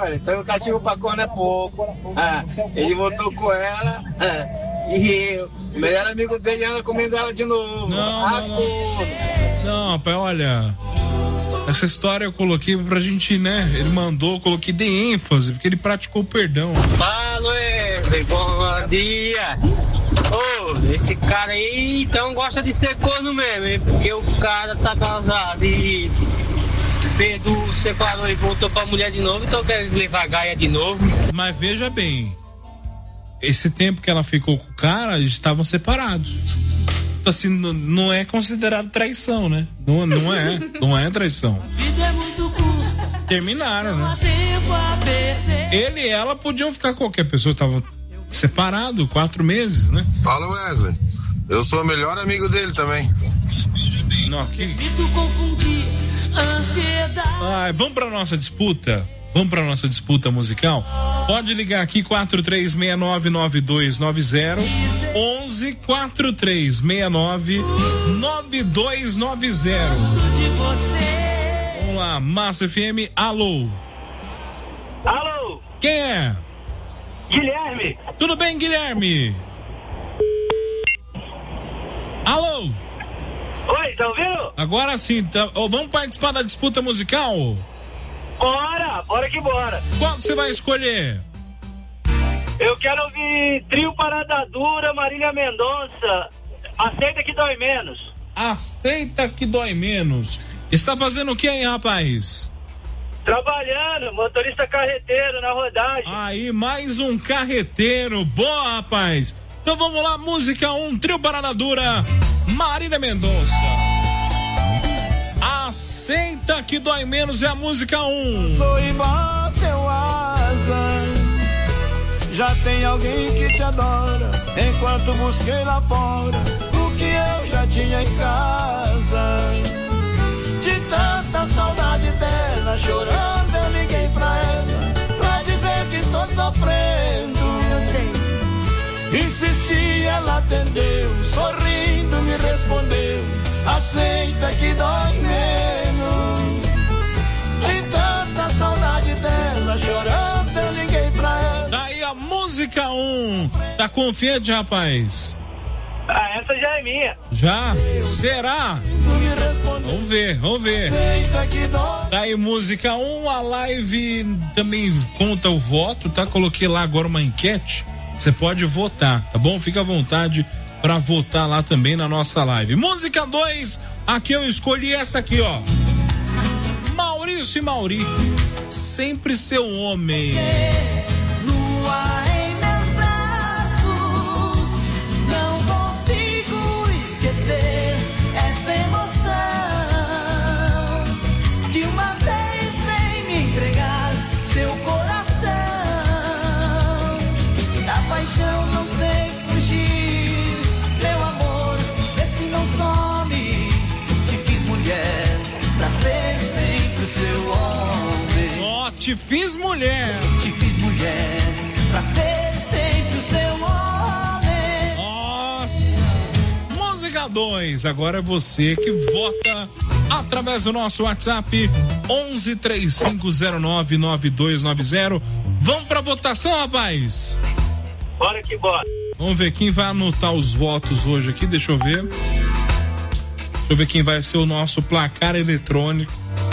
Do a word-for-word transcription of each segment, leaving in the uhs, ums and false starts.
olha, então cativo pra corno é pouco. Ah, ele voltou com ela ah, e o melhor amigo dele anda comendo ela de novo. Não, ah, não, não. Não, rapaz, olha. Essa história eu coloquei pra gente, né? Ele mandou, eu coloquei de ênfase, porque ele praticou o perdão. Fala, Wesley, bom dia. Ô, oh, esse cara aí então gosta de ser corno mesmo, hein? Porque o cara tá casado e Pedro separou e voltou pra mulher de novo, então quer levar a Gaia de novo. Mas veja bem, esse tempo que ela ficou com o cara, eles estavam separados. Assim, não é considerado traição, né? Não, não é, não é traição. Terminaram, né? Ele e ela podiam ficar com qualquer pessoa, tava separado, quatro meses, né? Fala, Wesley. Eu sou o melhor amigo dele também. Não, que... Ah, vamos pra nossa disputa? Vamos pra nossa disputa musical? Pode ligar aqui quatro três seis nove nove dois nove zero onze quatro três seis nove nove dois nove zero. Vamos lá, Massa F M, alô. Alô. Quem é? Guilherme. Tudo bem, Guilherme? Alô. Oi, tá ouvindo? Agora sim, tá... oh, vamos participar da disputa musical? Bora, bora que bora. Qual que você vai escolher? Eu quero ouvir Trio Parada Dura, Marília Mendonça. Aceita que dói menos. Aceita que dói menos. Está fazendo o que aí, rapaz? Trabalhando, motorista carreteiro na rodagem. Aí, mais um carreteiro. Boa, rapaz. Então vamos lá, música um, Trio Parada Dura, Marília Mendonça. Aceita que dói menos é a música um. Sou igual teu asa. Já tem alguém que te adora. Enquanto busquei lá fora o que eu já tinha em casa. De tanta saudade dela, chorando eu liguei pra ela pra dizer que estou sofrendo. Eu sei. Insisti, ela atendeu, sorrindo me respondeu. Aceita que dói menos. De tanta saudade dela, chorando eu liguei pra ela. Daí a música um. Tá confiante, rapaz? Ah, essa já é minha. Já? Será? Vamos ver, vamos ver. Daí música um, a live também conta o voto, tá? Coloquei lá agora uma enquete. Você pode votar, tá bom? Fica à vontade pra votar lá também na nossa live. Música dois, aqui eu escolhi essa aqui, ó. Maurício e Mauri, sempre seu homem. Lua em meus braços, não consigo esquecer essa emoção. De uma vez vem me entregar seu coração. Da paixão não sei fugir, meu amor, vê se não some. Te fiz mulher pra ser sempre o seu homem. Ó, oh, te fiz mulher. Te fiz mulher pra ser sempre o seu homem. Nossa. Música dois, agora é você que vota através do nosso WhatsApp onze três cinco zero nove nove dois nove zero. Vamos pra votação, rapaz? Bora que bora. Vamos ver quem vai anotar os votos hoje aqui, deixa eu ver. Deixa eu ver quem vai ser o nosso placar eletrônico.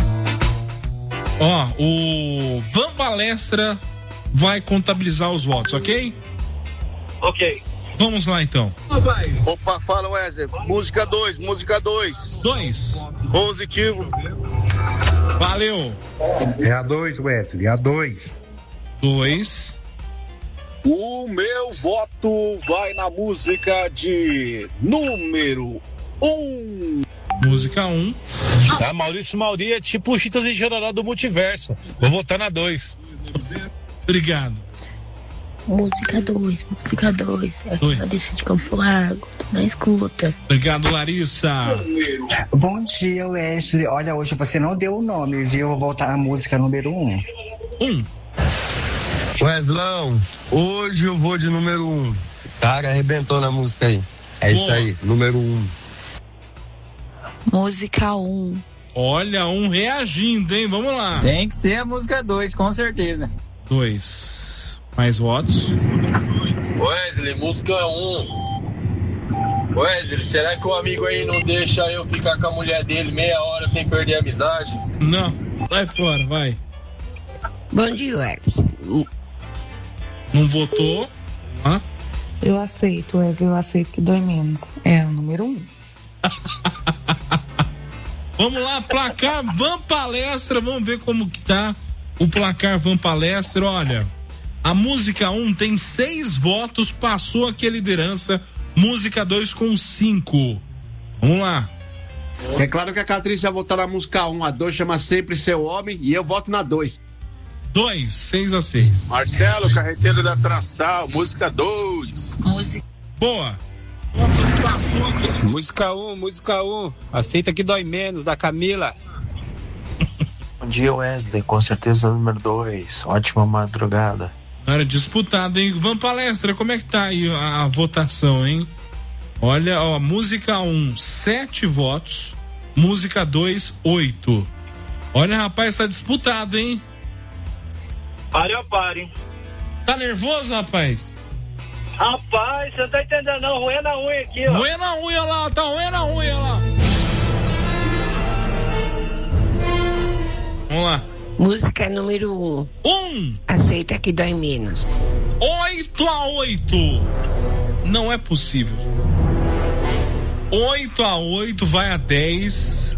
Ó, o Van Palestra vai contabilizar os votos, ok? Ok. Vamos lá então. Opa, fala, Wesley. Música dois, música dois. Dois. Positivo. Valeu. É a dois, Wesley, a dois. Dois. O meu voto vai na música de número um. Música um. Tá, Maurício Mauri é tipo o Chitas e Chororó do multiverso. Vou votar na dois. Obrigado. Música dois, música dois. É aquela desse de Campo Largo, tô na escuta. Obrigado, Larissa. Bom dia, Wesley. Olha, hoje você não deu o nome, viu? Vou voltar na música número um. Um. Weslão, hoje eu vou de número um. Cara, arrebentou na música aí. É Boa. Isso aí, número um. Música um. Olha, um reagindo, hein? Vamos lá. Tem que ser a música dois, com certeza. Dois. Mais votos. Wesley, música um. Wesley, será que o amigo aí não deixa eu ficar com a mulher dele meia hora sem perder a amizade? Não, sai fora, vai. Bom dia, Wesley. Não votou? Hã? Eu aceito, Wesley, eu aceito que dói menos. É o número um. Vamos lá, placar Van Palestra, vamos ver como que tá o placar Van Palestra. Olha, a música um tem seis votos, passou aqui a liderança, música dois com cinco. Vamos lá. É claro que a Catriz vai votar na música um, a dois chama Sempre Seu Homem e eu voto na dois. dois, seis a seis. Marcelo, Carreteiro da Transal, música dois. Música. Boa. Música um, música um. Aceita que dói menos, da Camila. Bom dia, Wesley. Com certeza número dois. Ótima madrugada. Era disputado, hein? Van Palestra, como é que tá aí a, a votação, hein? Olha, ó, música um, sete votos. Música dois, oito. Olha, rapaz, tá disputado, hein? Pare ou pare. Tá nervoso, rapaz? Rapaz, você não tá entendendo não, roendo a unha aqui, ó. Roendo a unha lá, tá roendo a unha lá. Vamos lá. Música número um. Um. Aceita que dói menos. Oito a oito. Não é possível. Oito a oito vai a dez.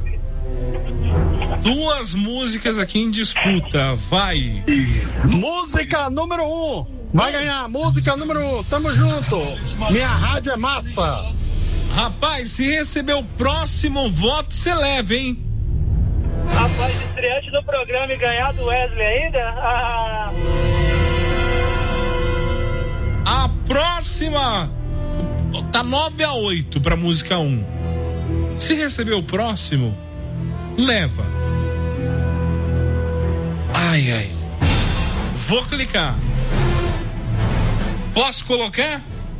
Duas músicas aqui em disputa, vai. Música número um. Vai ganhar, música número um, tamo junto. Minha rádio é massa. Rapaz, se receber o próximo voto, você leva, hein? Rapaz, estreante do programa e ganhar do Wesley ainda? Ah. A próxima tá nove a oito pra música um. Se receber o próximo, leva. Ai, ai. Vou clicar. Posso colocar?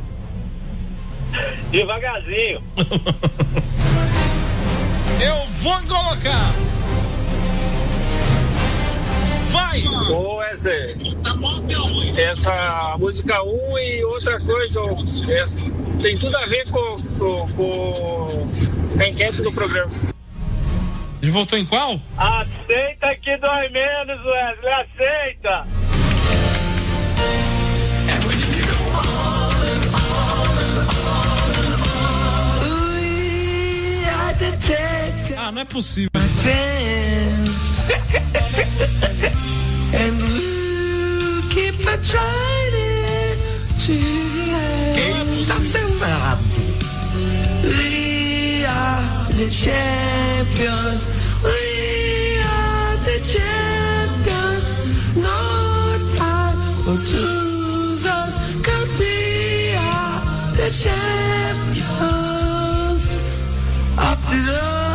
Devagarzinho. Eu vou colocar. Vai! Ô, Wesley, essa música um e outra coisa, essa, tem tudo a ver com, com, com a enquete do programa. Ele voltou em qual? Aceita que dói menos, Wesley, aceita! Ah, não é possível. We are the champions. We are the champions. No time for losers, 'cause we are the champions of the world.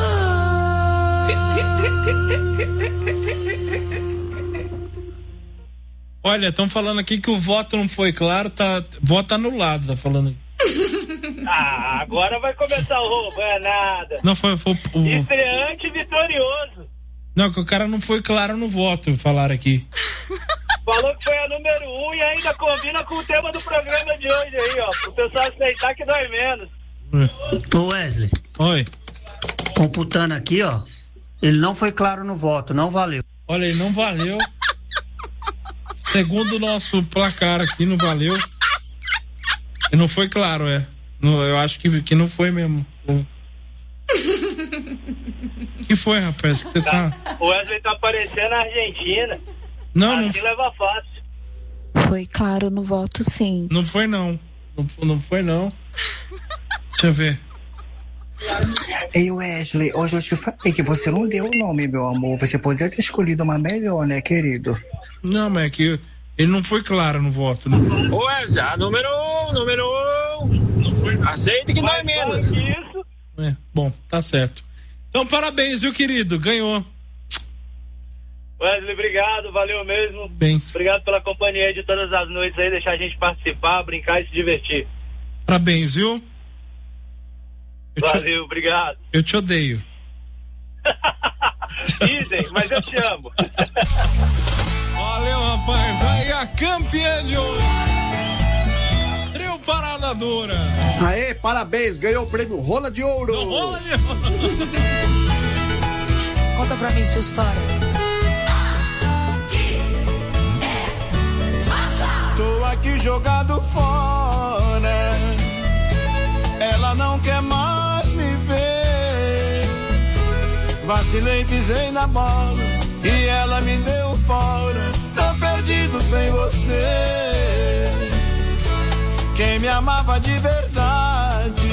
Olha, estão falando aqui que o voto não foi claro, tá, voto anulado, tá falando. Ah, agora vai começar o roubo, é nada. Não, foi, foi o... Estreante vitorioso. Não, que o cara não foi claro no voto, falaram aqui. Falou que foi a número um e ainda combina com o tema do programa de hoje aí, ó. Pro pessoal aceitar que dói menos. Ô Wesley. Oi. Computando aqui, ó. Ele não foi claro no voto, não valeu. Olha, ele não valeu. Segundo o nosso placar aqui, não valeu. E não foi claro, é. Não, eu acho que, que não foi mesmo. Que foi, rapaz? Que você tá... O Wesley tá parecendo a Argentina. Não, não. Assim leva fácil. Foi claro no voto, sim. Não foi, não. Não, não foi, não. Deixa eu ver. Ei, Wesley, hoje eu te falei que você não deu o nome, meu amor. Você poderia ter escolhido uma melhor, né, querido? Não, mas é que ele não foi claro no voto, né? Ô, Wesley, a número um, número um. Aceita que dói menos. Isso. É, bom, tá certo. Então, parabéns, viu, querido? Ganhou. Wesley, obrigado, valeu mesmo. Bem. Obrigado pela companhia de todas as noites aí, deixar a gente participar, brincar e se divertir. Parabéns, viu? Eu Valeu, te... obrigado. Eu te odeio. Idem, mas eu te amo. Valeu, rapaz. Aí a campeã de hoje. Trio Parada Dura. Aê, parabéns, ganhou o prêmio Rola de Ouro. Do Rola de Ouro. Conta pra mim sua história. Tô aqui jogado fora, ela não quer mais me ver. Vacilei, pisei na bola e ela me deu fora. Tô perdido sem você. Quem me amava de verdade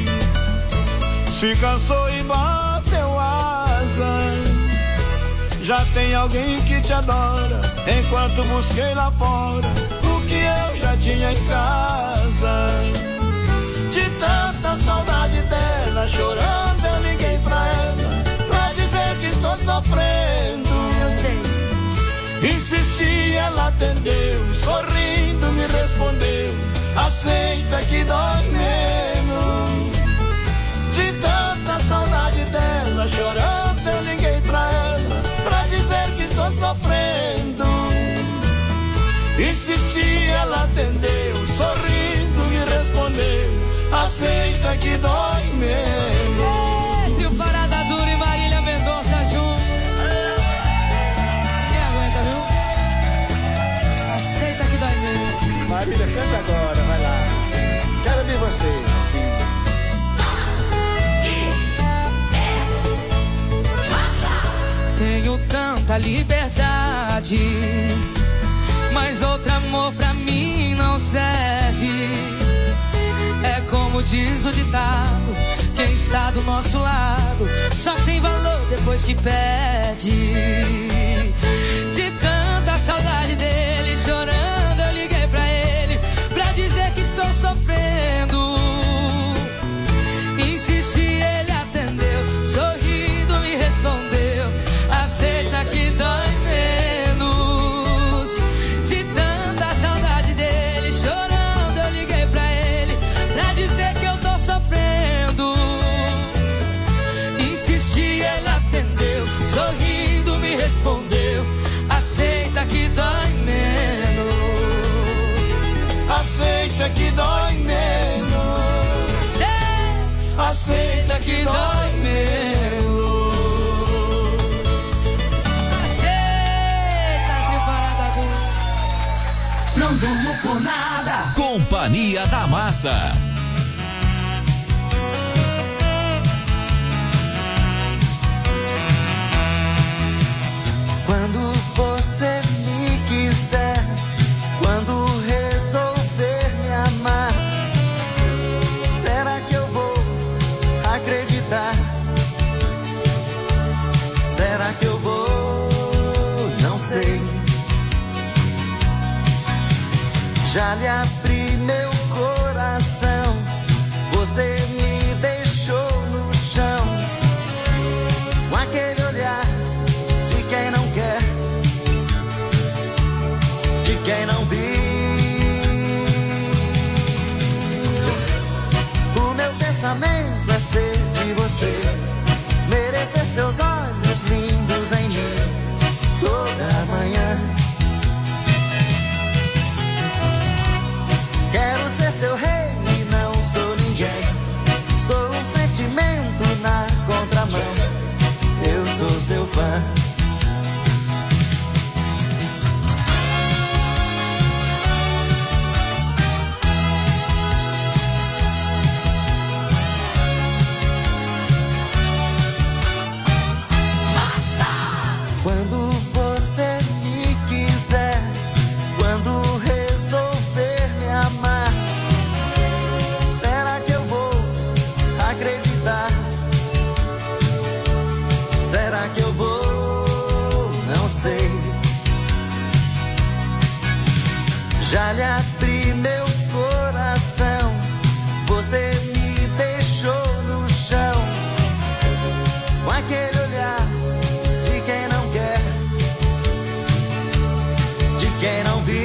se cansou e bateu asa. Já tem alguém que te adora, enquanto busquei lá fora o que eu já tinha em casa. De tanta saudade dela, chorando eu liguei pra ela, pra dizer que estou sofrendo. Eu sei. Insisti, ela atendeu, sorrindo me respondeu: aceita que dói menos. De tanta saudade dela, chorando eu liguei pra ela, pra dizer que estou sofrendo. Insisti, ela atendeu, sorrindo me respondeu: aceita que dói menos. É, trio Parada Dura e Marília Mendonça junto. Quem aguenta, viu? Aceita que dói menos. Marília, canta agora, vai lá. Quero ver você, assim. Tenho tanta liberdade, mas outro amor pra mim não serve. É como diz o ditado: quem está do nosso lado só tem valor depois que perde. De tanta saudade dele, chorando eu liguei pra ele, pra dizer que estou sofrendo. Insisti, ele atendeu, sorrindo me respondeu: aceita que dói menos. De tanta saudade dele, chorando eu liguei pra ele, pra dizer que eu tô sofrendo. Insisti, ele atendeu, sorrindo me respondeu: aceita que dói menos. Aceita que dói menos. Aceita que dói menos. Não durmo por nada. Companhia da Massa. Quando você me quiser, quando resolver me amar, será que eu vou acreditar? Será que eu vou? Não sei. Já lhe abri meu coração, você me deixou no chão, com aquele olhar de quem não quer, de quem não viu. O meu pensamento é ser de você, merecer seus olhos lindos em mim toda manhã. Quero ser seu rei e não sou ninguém. Sou um sentimento na contramão. Eu sou seu fã. Quando você me quiser, quando resolver me amar, será que eu vou acreditar? Será que eu vou? Não sei. Já lhe abri meu coração, você me deixou no chão, com aquele olhar de quem não quer, de quem não viu.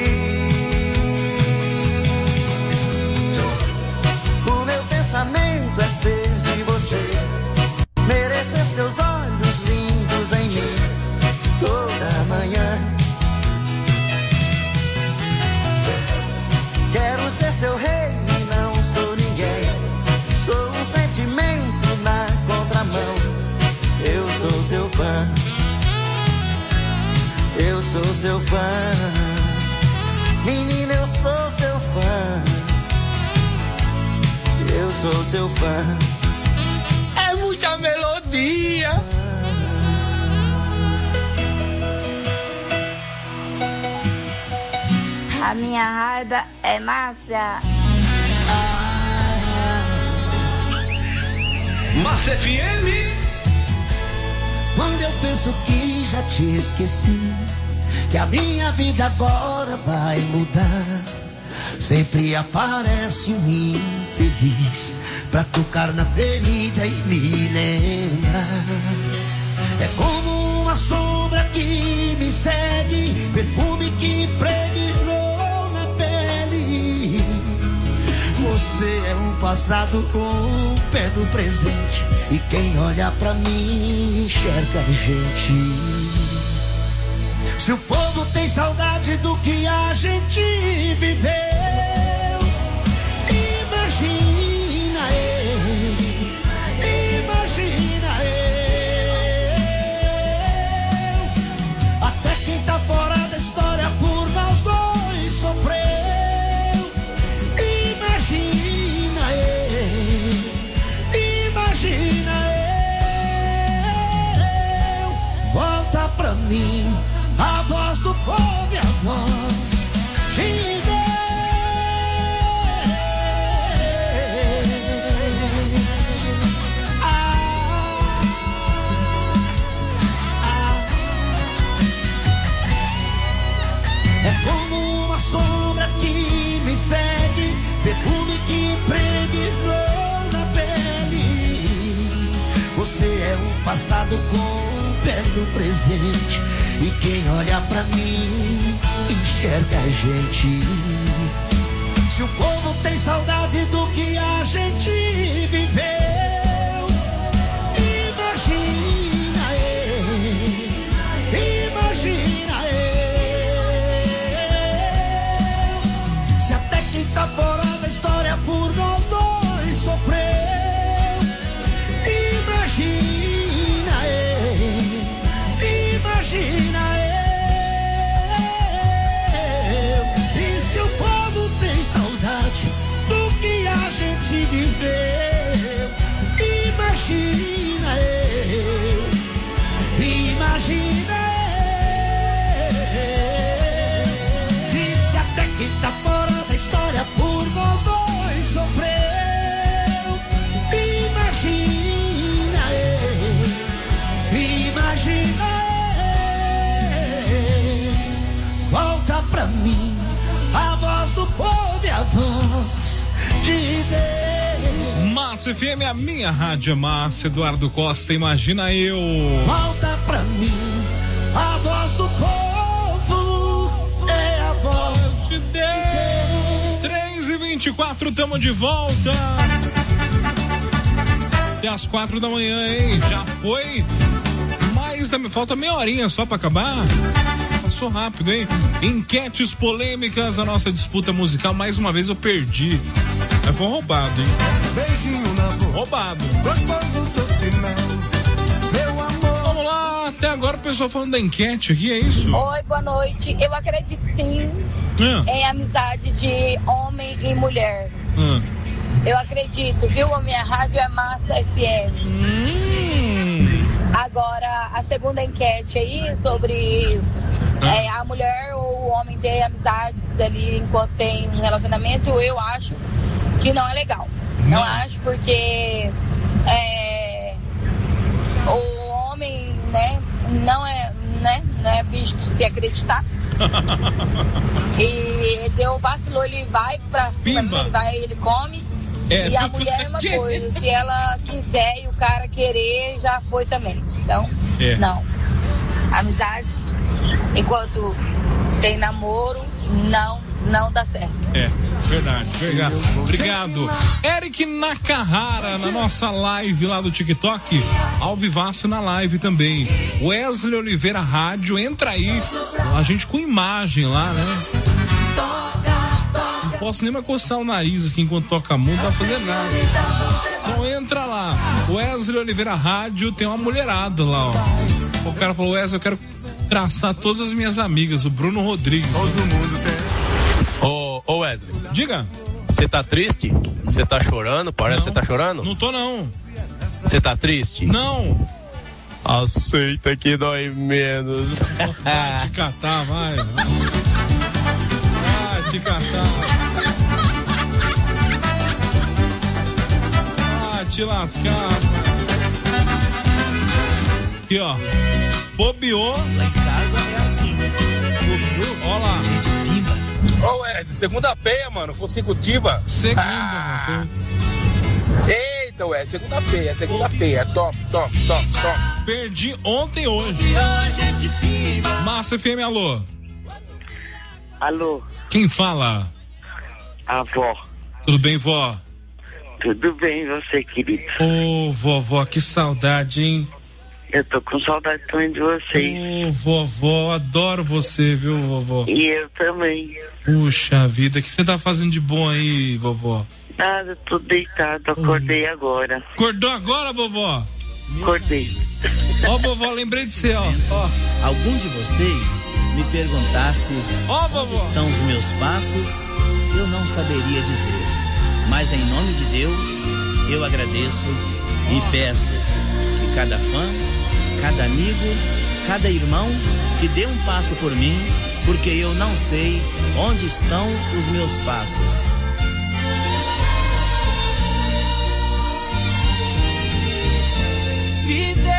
O meu pensamento é ser de você, merecer seus olhos lindos em Menina, eu sou seu fã. Eu sou seu fã. É muita melodia. A minha raiva é Márcia. Massa F M. Quando eu penso que já te esqueci, que a minha vida agora vai mudar, sempre aparece um infeliz pra tocar na ferida e me lembrar. É como uma sombra que me segue, perfume que impregnou na pele. Você é um passado com o pé no presente, e quem olha pra mim enxerga a gente. Se o povo tem saudade do que a gente viveu, imagina eu, imagina eu. Até quem tá fora da história por nós dois sofreu. Imagina eu, imagina eu. Volta pra mim a voz do povo e a voz de Deus. Ah, ah. É como uma sombra que me segue, perfume que impregnou na pele. Você é um passado com o pé no presente, e quem olha pra mim enxerga a gente. Se o povo tem saudade do que a gente viveu, imagina eu, imagina eu. Se até quem tá fora da história por nós dois sofreu, imagina eu, imagina eu. E se o povo tem saudade do que a gente viveu, imagina eu, imagina eu. E se até quem tá fora da história por nós dois sofreu, imagina eu, imagina eu. Volta pra mim a voz do povo e a voz de Deus. Massa F M, a minha rádio é Massa. Eduardo Costa, imagina eu. Volta pra mim a voz do povo é a voz de Deus. três e vinte e quatro, tamo de volta. Até às quatro da manhã, hein? Já foi. Mas falta meia horinha só pra acabar. Passou rápido, hein? Enquetes polêmicas, a nossa disputa musical. Mais uma vez eu perdi. É foi roubado, hein? Beijinho na boca. Roubado. Gostoso doce mel, meu amor. Vamos lá, até agora o pessoal falando da enquete aqui, é isso? Oi, boa noite. Eu acredito sim ah. em amizade de homem e mulher. Ah. Eu acredito, viu? A minha rádio é Massa F M. Hum. Agora, a segunda enquete aí sobre é, a mulher ou o homem ter amizades ali enquanto tem um relacionamento, eu acho que não é legal. Não, não acho, porque é, o homem, né, não é, né, não é bicho de se acreditar. E deu vacilou, ele vai pra cima, ele vai, ele come. É. E a mulher é uma coisa, se ela quiser e o cara querer, já foi também. Então, é. não. Amizades, enquanto tem namoro, não, não dá certo. É, verdade, verdade. Obrigado. Eric Nakahara, na nossa live lá do TikTok, ao vivaço na live também. Wesley Oliveira Rádio, entra aí, a gente com imagem lá, né? Não posso nem mais coçar o nariz aqui enquanto toca a música, não vai fazer nada. Então entra lá, Wesley Oliveira Rádio, tem uma mulherada lá, ó. O cara falou, Wesley, eu quero traçar todas as minhas amigas, o Bruno Rodrigues. Todo mundo tem. Ô, ô Wesley. Diga. Você tá triste? Você tá chorando? Parece que você tá chorando? Não tô, não. Você tá triste? Não. Aceita que dói menos. Vai te catar, vai. Vai te catar. Vai te lascar. Aqui, ó. Bobeou. Lá em casa é assim. Olha lá. Gente, pimba. Ô, Wesley, segunda-feira, mano, consecutiva. Segunda, ah. Eita, Wesley, segunda-feira, segunda-feira. Top, top, top, top. Perdi ontem e hoje. Massa F M, alô. Alô. Quem fala? A avó. Tudo bem, vó? Tudo bem, você, querido? Ô, oh, vovó, que saudade, hein? Eu tô com saudade também de vocês. Ô, oh, vovó, adoro você, viu, vovó? E eu também. Puxa vida, o que você tá fazendo de bom aí, vovó? Nada, tô deitado, acordei oh. agora. Acordou agora, vovó? Acordei. Ó, oh, vovó, lembrei de você, ó. Oh. Algum de vocês me perguntasse oh, onde estão os meus passos, eu não saberia dizer. Mas em nome de Deus, eu agradeço e peço que cada fã, cada amigo, cada irmão que dê um passo por mim, porque eu não sei onde estão os meus passos. Viver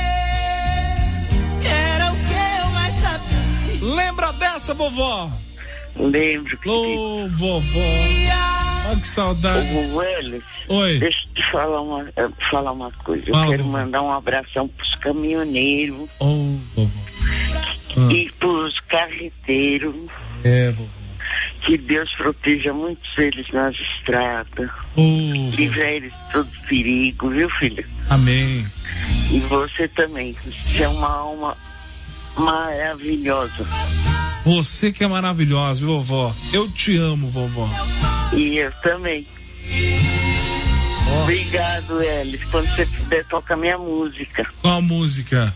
era o que eu mais sabia. Lembra dessa, vovó? Lembro, querido. Ô, oh, vovó. Olha que saudade. Ô, Welles. Oi. Deixa eu te falar uma, falar uma coisa. Fala, eu quero vovó. mandar um abração pros caminhoneiros. Ô, oh, vovó. Ah. E pros carreteiros. É, vovó. Que Deus proteja muitos deles nas estradas. Oh, livre eles de todo perigo, viu, filha? Amém. E você também. Você é uma alma maravilhosa. Você que é maravilhosa, viu, vovó? Eu te amo, vovó. E eu também. Oh. Obrigado, Elis. Quando você puder, toca a minha música. Qual a música?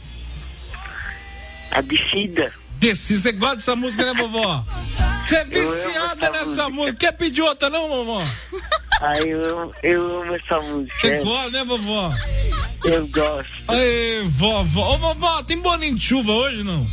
A Descida. Descida, você gosta dessa música, né, vovó? Você é viciada nessa música. música. Quer pedir outra, não, vovó? Ah, eu, eu amo essa música. Você gosta, né, vovó? Eu gosto. Ei, vovó. Ô, vovó, tem bolinho de chuva hoje, não?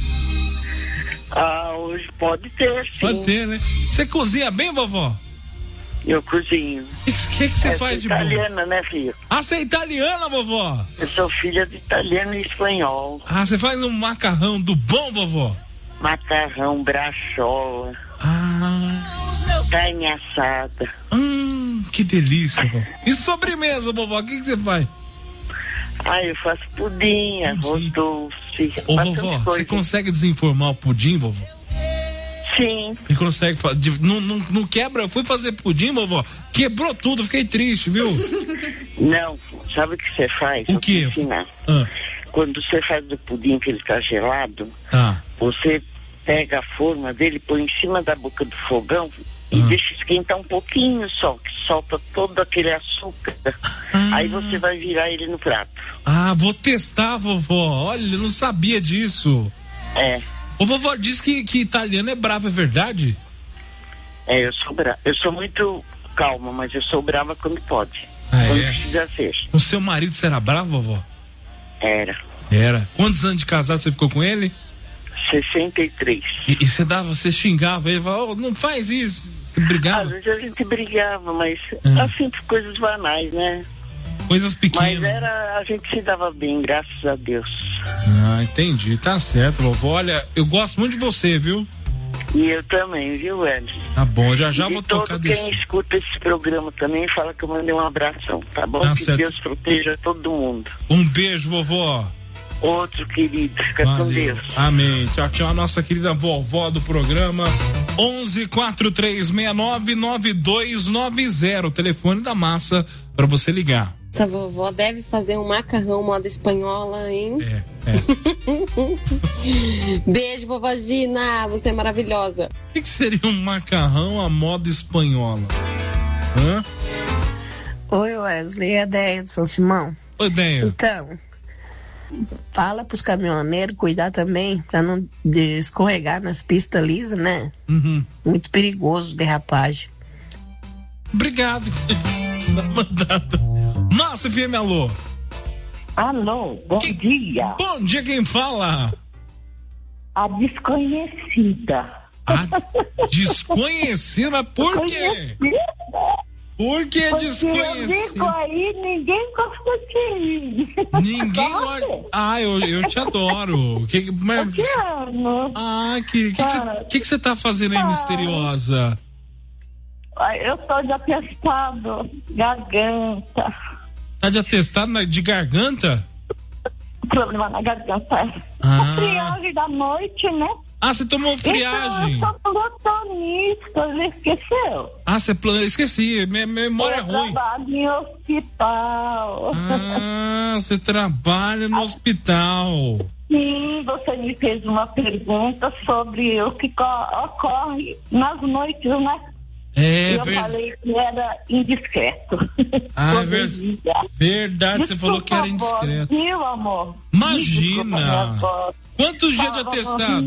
Ah, hoje pode ter, sim. Pode ter, né? Você cozinha bem, vovó? Eu cozinho. O que, que, que você é, faz de bom? italiana, né, filho? Ah, você é italiana, vovó? Eu sou filha de italiano e espanhol. Ah, você faz um macarrão do bom, vovó? Macarrão, brachola. Ah. Carne assada. Hum, que delícia, vovó. E sobremesa, vovó? O que, que você faz? Ah, eu faço pudim, arroz doce. Ô, vovó, você consegue desenformar o pudim, vovó? Sim. Você consegue fazer. Não, não, não quebra? Eu fui fazer pudim, vovó. Quebrou tudo, fiquei triste, viu? Não, sabe o que você faz? O quê? Ah. Quando você faz o pudim que ele tá gelado, tá. Você pega a forma dele, põe em cima da boca do fogão e ah. deixa esquentar um pouquinho só, que solta todo aquele açúcar. Ah. Aí você vai virar ele no prato. Ah, vou testar, vovó. Olha, eu não sabia disso. É. O vovó diz que, que italiano é bravo, é verdade? É, eu sou brava. Eu sou muito calma, mas eu sou brava quando pode. Ah, quando é? precisa ser. O seu marido, você era bravo, vovó? Era. Era. Quantos anos de casado você ficou com ele? sessenta e três. E, e você dava, você xingava ele, falava, oh, não faz isso. Você brigava? Às vezes a gente brigava, mas ah. assim, por coisas banais, né? Coisas pequenas. Mas era, a gente se dava bem, graças a Deus. Ah, entendi, tá certo, vovó. Olha, eu gosto muito de você, viu? E eu também, viu, Edson? Tá bom, já já e vou de tocar todo desse. quem escuta esse programa também fala que eu mandei um abração, tá bom? Tá que certo. Deus proteja todo mundo. Um beijo, vovó. Outro querido, fica Valeu. com Deus. Amém. Tchau, tchau, a nossa querida vovó do programa. onze quatro três seis nove nove dois nove zero, telefone da massa pra você ligar. Essa vovó deve fazer um macarrão moda espanhola, hein? É, é. Beijo, vovó Gina, você é maravilhosa. O que, que seria um macarrão à moda espanhola? Hã? Oi, Wesley, é a Deia do São Simão. Oi, Deia. Então, fala pros caminhoneiros cuidar também, pra não escorregar nas pistas lisas, né? Uhum. Muito perigoso, derrapagem. Obrigado. Tá mandado. Nossa, F M, alô. Alô, bom que... dia. Bom dia, quem fala? A desconhecida. A desconhecida? Mas por quê? Por que Porque desconhecida? Eu digo aí, ninguém gosta de mim. Ninguém gosta. Ah, eu, eu te adoro. Que, mas... Eu te amo. Ah, que que, ah. que, que você tá fazendo aí, ah. misteriosa? Eu tô de atestado, garganta. Tá de atestado de garganta? Problema na garganta. Ah. A friagem da noite, né? Ah, você tomou friagem? Então, eu sou plutonista, você esqueceu? Ah, você plan... esqueci, minha memória eu é ruim. Eu trabalho em hospital. Ah, você trabalha no hospital. Sim, você me fez uma pergunta sobre o que ocorre nas noites, né? É, eu ver... falei que era indiscreto. Ah, é ver... verdade, Desculpa, você falou que era indiscreto. Voz, viu, amor? Imagina! Quantos dias de atestado?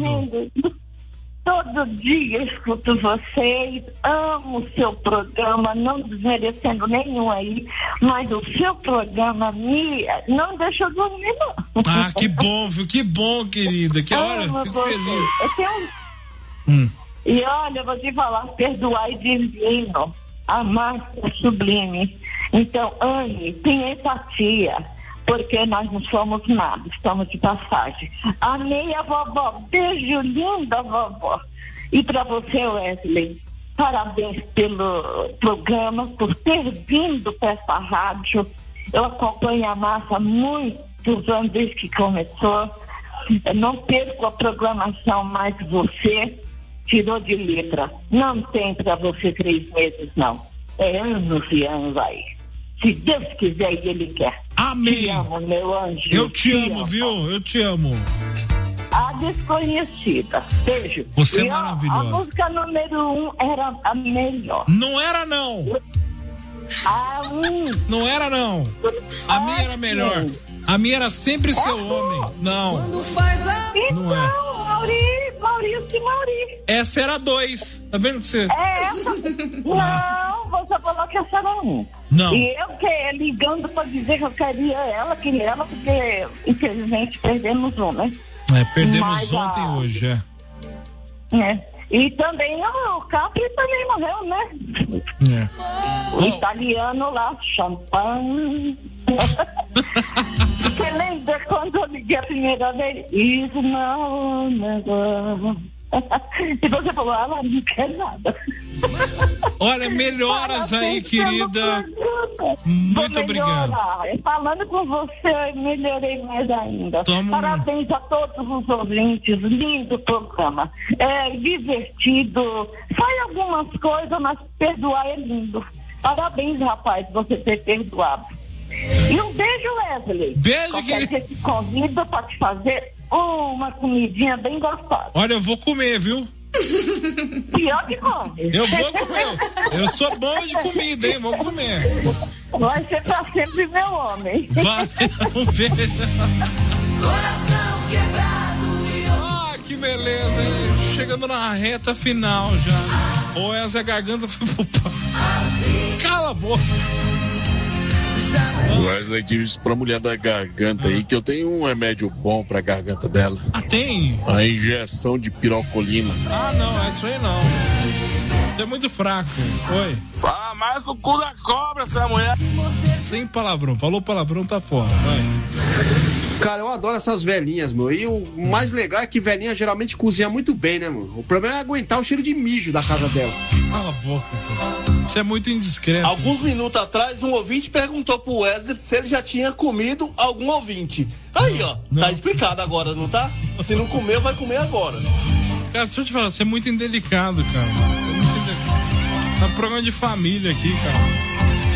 Todo dia eu escuto vocês, amo o seu programa, não desmerecendo nenhum aí, mas o seu programa me não deixa eu dormir, não. Ah, que bom, viu? Que bom, querida. Que olha, fico você. feliz. Eu tenho... hum. E olha, eu vou te falar, perdoar é divino, amar é sublime. Então, Anne, tenha empatia, porque nós não somos nada, estamos de passagem. Amei a vovó, beijo linda, vovó. E para você, Wesley, parabéns pelo programa, por ter vindo para essa rádio. Eu acompanho a massa há muitos anos desde que começou. Eu não perco a programação mais que você. Tirou de letra. Não tem pra você três meses, não. É anos e anos aí. Se Deus quiser e Ele quer. Amém. Te amo, meu anjo. Eu te, te amo, amo, viu? Eu te amo. A desconhecida. Beijo. Você e, é maravilhosa. Ó, a música número um era a melhor. Não era, não. A um. Não era, não. A minha era melhor. A minha era sempre seu homem. Não. Quando faz a... Então, não é. Mauri, Maurício e Mauri. Essa era dois. Tá vendo que você... É essa? Não, você falou que essa era um. Não. E eu que ligando pra dizer que eu queria ela, queria ela, porque infelizmente perdemos um, né? É, perdemos Mas, ontem e a... hoje, é. É. E também o Capri também morreu, né? É. O oh. italiano lá, champanhe. Você lembra quando eu liguei a primeira vez? Isso não, negócio. E você falou, ela não quer nada. Olha, melhoras aí, querida. Muito obrigado. Falando com você, eu melhorei mais ainda. Toma... Parabéns a todos os ouvintes. Lindo programa. É divertido. Sai algumas coisas, mas perdoar é lindo. Parabéns, rapaz, você ter perdoado. E um beijo, Wesley. Beijo, Qualquer dia te convido pra te fazer uma comidinha bem gostosa. Olha, eu vou comer, viu? Pior que come. Eu vou comer. Eu sou bom de comida, hein? Vou comer. Vai ser pra sempre meu homem. Vai, um beijo. Coração quebrado e eu... Ah, que beleza, hein? Chegando na reta final já. Ou essa garganta foi pro pau. Cala a boca. O Wesley diz pra mulher da garganta aí que eu tenho um remédio bom pra garganta dela. Ah, tem? A injeção de pirocolina. Ah, não, é isso aí não. É muito fraco. Oi. Fala mais com o cu da cobra, essa mulher. Sem palavrão. Falou palavrão, tá fora. Vai. Cara, eu adoro essas velhinhas, meu. E o mais legal é que velhinha geralmente cozinha muito bem, né, mano? O problema é aguentar o cheiro de mijo da casa dela. Cala a boca, cara. Isso é muito indiscreto. Alguns minutos atrás, um ouvinte perguntou pro Wesley se ele já tinha comido algum ouvinte. Aí, ó, não. Tá explicado agora, não tá? Se não comeu, vai comer agora. Cara, deixa eu te falar, você é muito indelicado, cara. É muito indelicado. É um programa de família aqui, cara.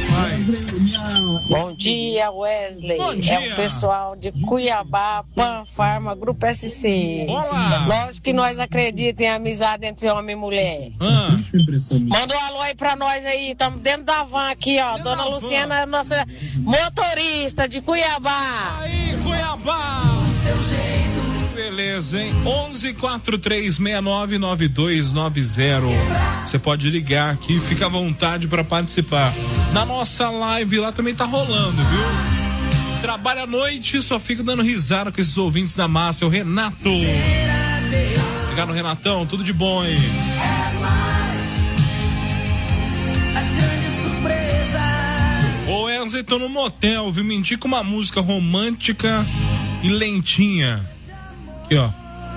Bom dia, Wesley. Bom dia. É o pessoal de Cuiabá, Pan Farma, Grupo S C. Olá. Lógico que nós acreditamos em amizade entre homem e mulher. Ah. Manda um alô aí pra nós aí. Estamos dentro da van aqui, ó. Dentro Dona Luciana, nossa motorista de Cuiabá. Aí, Cuiabá. Beleza, hein? onze quatro três seis nove nove dois nove zero. Você pode ligar aqui, fica à vontade para participar. Na nossa live lá também tá rolando, viu? Trabalha à noite, só fica dando risada com esses ouvintes da massa. É o Renato. Ligar no Renatão, tudo de bom, hein? Ô Wesley, tô no motel, viu? Me indica uma música romântica e lentinha. Aqui, ó.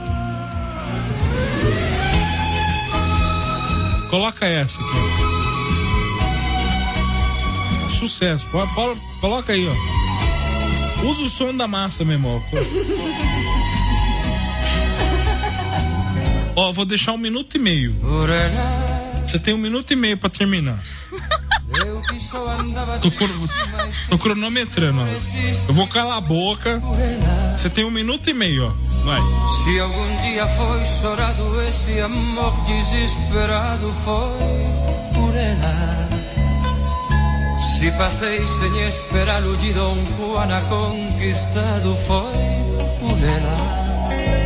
Coloca essa aqui. Sucesso. Coloca aí, ó. Usa o som da massa, meu irmão. Ó, vou deixar um minuto e meio. Você tem um minuto e meio pra terminar. Tô, tô cronometrando, ó. Eu vou calar a boca. Você tem um minuto e meio, ó. Vai. Se algum dia foi chorado esse amor desesperado, foi por ela. Se passei sem esperá-lo de Dom Juana conquistado, foi por ela.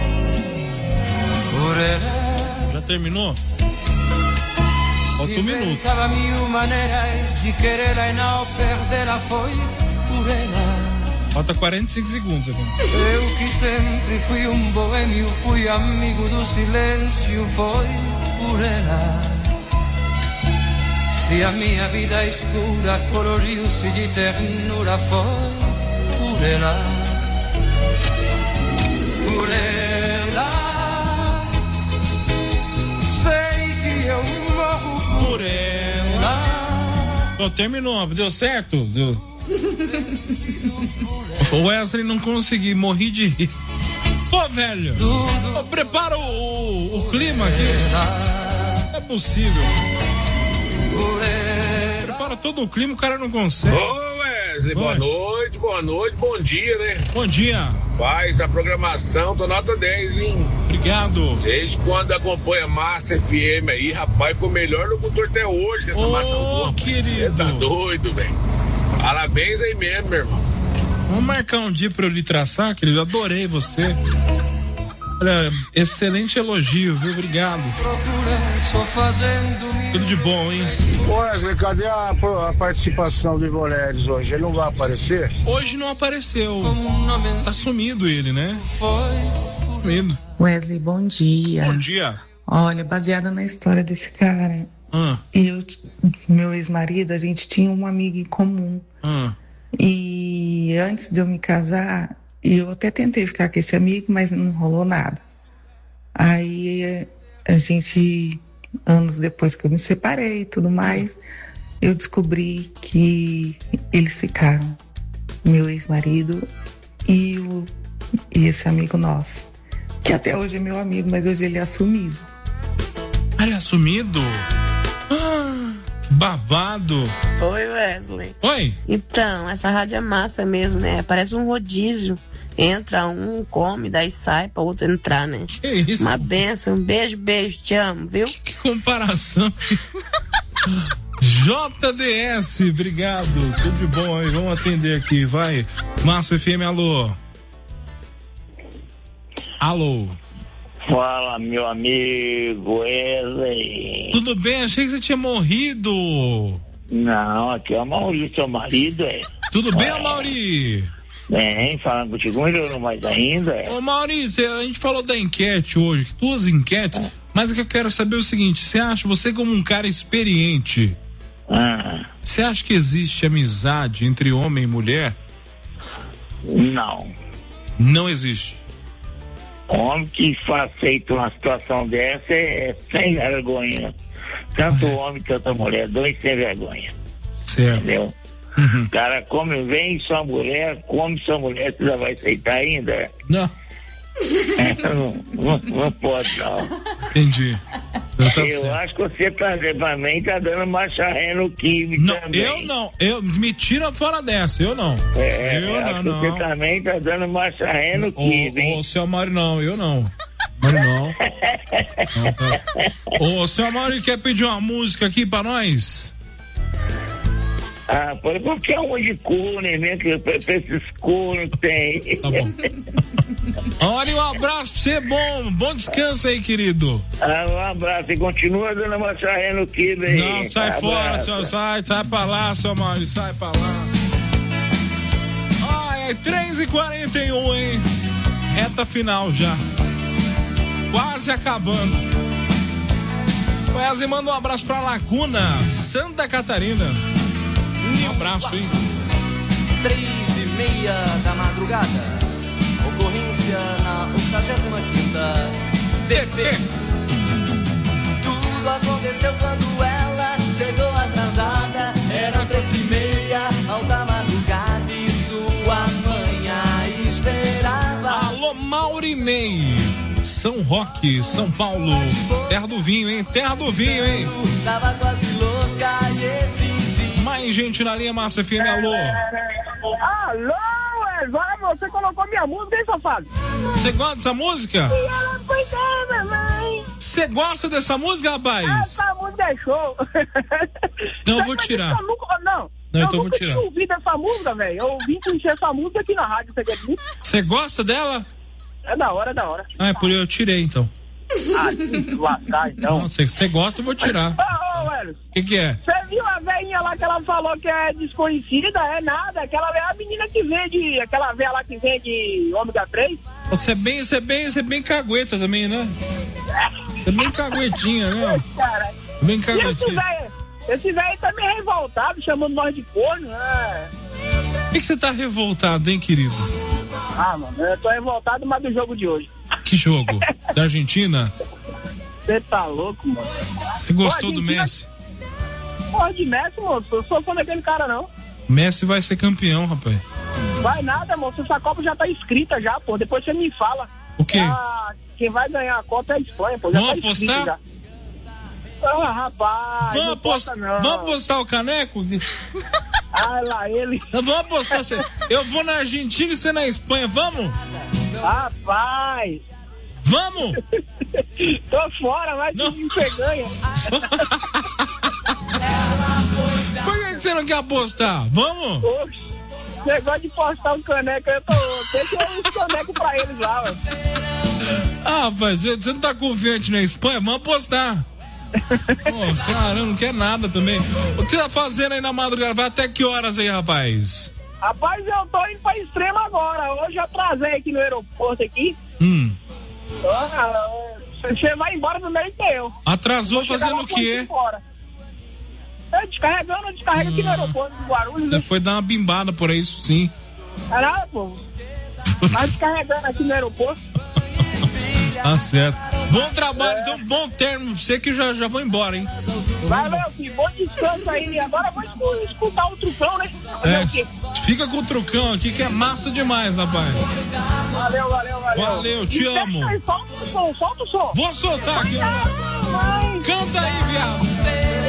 Por ela. Já terminou? Falta um minuto. Inventava mil maneiras de querê-la e não perdê-la, foi por ela. Falta quarenta e cinco segundos agora. Eu que sempre fui um boêmio, fui amigo do silêncio, foi por ela. Se a minha vida escura coloriu-se de ternura, foi por ela. Por ela. Sei que eu morro por ela. Bom, terminou, deu certo? Deu. O Wesley não consegui, morri de rir. Pô, velho, oh, prepara o, o, o clima aqui. Não é possível. Prepara todo o clima, o cara não consegue. Ô Wesley, boa Oi. noite, boa noite, bom dia, né? Bom dia. Paz da programação, tô nota dez, hein? Obrigado. Desde quando acompanha Massa F M aí, rapaz, foi o melhor locutor até hoje com essa Ô, massa boa. querido. Você tá doido, velho. Parabéns aí mesmo, meu irmão. Vamos marcar um dia pra eu lhe traçar, querido. Adorei você. Olha, excelente elogio, viu? Obrigado. Tudo de bom, hein? Wesley, cadê a, a participação do Ivo Leles hoje? Ele não vai aparecer? Hoje não apareceu. Tá sumido ele, né? Sumido. Wesley, bom dia. Bom dia. Olha, baseada na história desse cara, Ah, eu, meu ex-marido, a gente tinha uma amiga em comum. ah. E antes de eu me casar, eu até tentei ficar com esse amigo, mas não rolou nada. Aí a gente, anos depois que eu me separei e tudo mais, eu descobri que eles ficaram, meu ex-marido e, o, e esse amigo nosso, que até hoje é meu amigo, mas hoje ele é assumido. Ah, ele é assumido? Ah, que babado. Oi, Wesley. Oi. Então, essa rádio é massa mesmo, né? Parece um rodízio. Entra um, come, daí sai pra outro entrar, né? Que isso? Uma benção, um beijo, beijo, te amo, viu? Que comparação. J D S, obrigado. Tudo de bom aí, vamos atender aqui, vai. Massa F M, alô. Alô. Fala, meu amigo Wesley. Tudo bem? Achei que você tinha morrido. Não, aqui é o Mauri, seu marido, é. Tudo bem, é. Mauri? Bem, falando contigo, melhorou mais ainda, é. Ô, Mauri, cê, a gente falou da enquete hoje, duas enquetes, é. Mas o que eu quero saber é o seguinte, você acha, você como um cara experiente, você ah. acha que existe amizade entre homem e mulher? Não. Não existe. Homem que aceita uma situação dessa é sem vergonha. Tanto ah. homem quanto mulher, dois sem vergonha. Certo. Entendeu? Uhum. O cara come, vem sua mulher, come sua mulher, você já vai aceitar ainda? Não. não, não, não pode, não. Entendi. Eu, tá eu acho que você tá, também tá dando marcha ré no Kibe não, também. Eu não, eu, me tira fora dessa, eu não. É, eu não, não. Você também tá dando marcha ré no Kibe, hein? Ô, seu Mário, não, eu não. Mário, não. não tá. Ô, seu Mário, quer pedir uma música aqui pra nós? Ah, pode qualquer um de cone mesmo, que pra esses cones tem. Tá bom. Olha, um abraço pra você, bom, bom descanso aí, querido. Ah, um abraço, e continua dando uma sarré no Kibe aí. Não, sai abraço. fora, senhor, sai, sai pra lá, seu Mário, sai pra lá. Ai, é três e quarenta e um, hein? Reta final já. Quase acabando. Wesley, manda um abraço pra Laguna, Santa Catarina. Um abraço, hein? Três e meia da madrugada. Ocorrência na octagésima quinta D P. Tudo aconteceu quando ela chegou atrasada. Era três e meia, alta madrugada, e sua mãe a esperava. Alô, Maurinei, São Roque, São Paulo. Terra do vinho, hein? Terra do vinho, hein? Tava quase louca e exigia. Mais gente na linha Massa F M, alô. Alô, agora você colocou minha música, hein, safado? Você gosta dessa música? E ela foi da mamãe. Você gosta dessa música, rapaz? Essa música é show. Então eu vou tirar. Eu nunca, não, não, eu então eu vou tirar. Eu nunca ouvi dessa música, velho. Eu vim conhecer essa música aqui na rádio, você acredita? Você gosta dela? É da hora, é da hora. Ah, é por eu tirei, então. Ah, se lascar, então. Não, você, você gosta, eu vou tirar. Ô, ô, velho. O que que é? Você viu a velhinha lá que ela falou que é desconhecida? É nada. Aquela é a menina que vende, aquela velha lá que vende ômega três. Você é bem, você é bem, você é bem cagueta também, né? Você é bem caguetinha, né? Cara. Bem caguetinha. Esse velho tá meio revoltado, chamando nós de corno, né? Por que, que você tá revoltado, hein, querido? Ah, mano, eu tô revoltado, mas do jogo de hoje. Que jogo? Da Argentina? Você tá louco, mano? Você gostou Pô, do Messi? Porra de Messi, moço. Eu sou fã daquele cara, não. Messi vai ser campeão, rapaz. Vai nada, moço. Essa Copa já tá escrita já, pô. Depois você me fala. O quê? Ah, quem vai ganhar a Copa é a Espanha, pô. Já Vamos tá apostar? Já. Ah, rapaz. Vamos não apostar, posta, não. vamos apostar o caneco? Ah, lá ele. Vamos apostar. Você... Eu vou na Argentina e você na Espanha. Vamos? Rapaz. Vamos? Tô fora, vai que você ganha. Por que você não quer apostar? Vamos? Oxe, negócio de postar um caneco, eu tô. Deixa os canecos pra eles lá, ué. Ah, rapaz, você, você não tá confiante na Espanha? Vamos apostar. Oh, caramba, não quer nada também. O que você tá fazendo aí na madrugada? Vai até que horas aí, rapaz? Rapaz, eu tô indo pra Extrema agora. Hoje eu atrasei aqui no aeroporto aqui. Hum. Ah, você vai embora do meio teu. Atrasou fazendo o quê? É, descarregando, descarrega hum. aqui no aeroporto de Guarulhos. Você foi dar uma bimbada por aí, isso sim. Caralho, pô. Vai descarregando aqui no aeroporto. Tá certo. Bom trabalho, é. Então bom término pra você que já, já vou embora, hein? Valeu, filho. Bom descanso aí. Agora vou escutar o trucão, né? É, fica com o trucão aqui que é massa demais, rapaz. Valeu, valeu, valeu. Valeu, te e amo. Aí, solta o som, solta o som. Vou soltar aqui. Mãe. Canta aí, viado.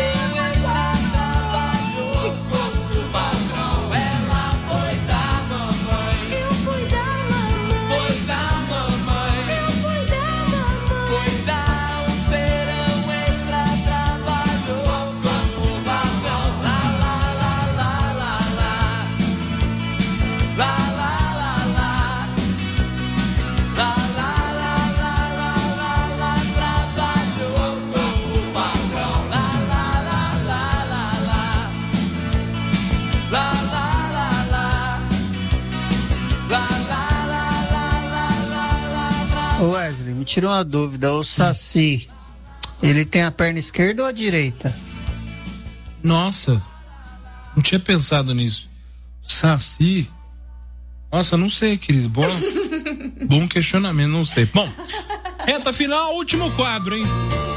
Wesley, me tira uma dúvida, o Saci, ele tem a perna esquerda ou a direita? Nossa, não tinha pensado nisso. Saci? Nossa, não sei, querido. Bom, bom questionamento, não sei. Bom, reta final, último quadro, hein?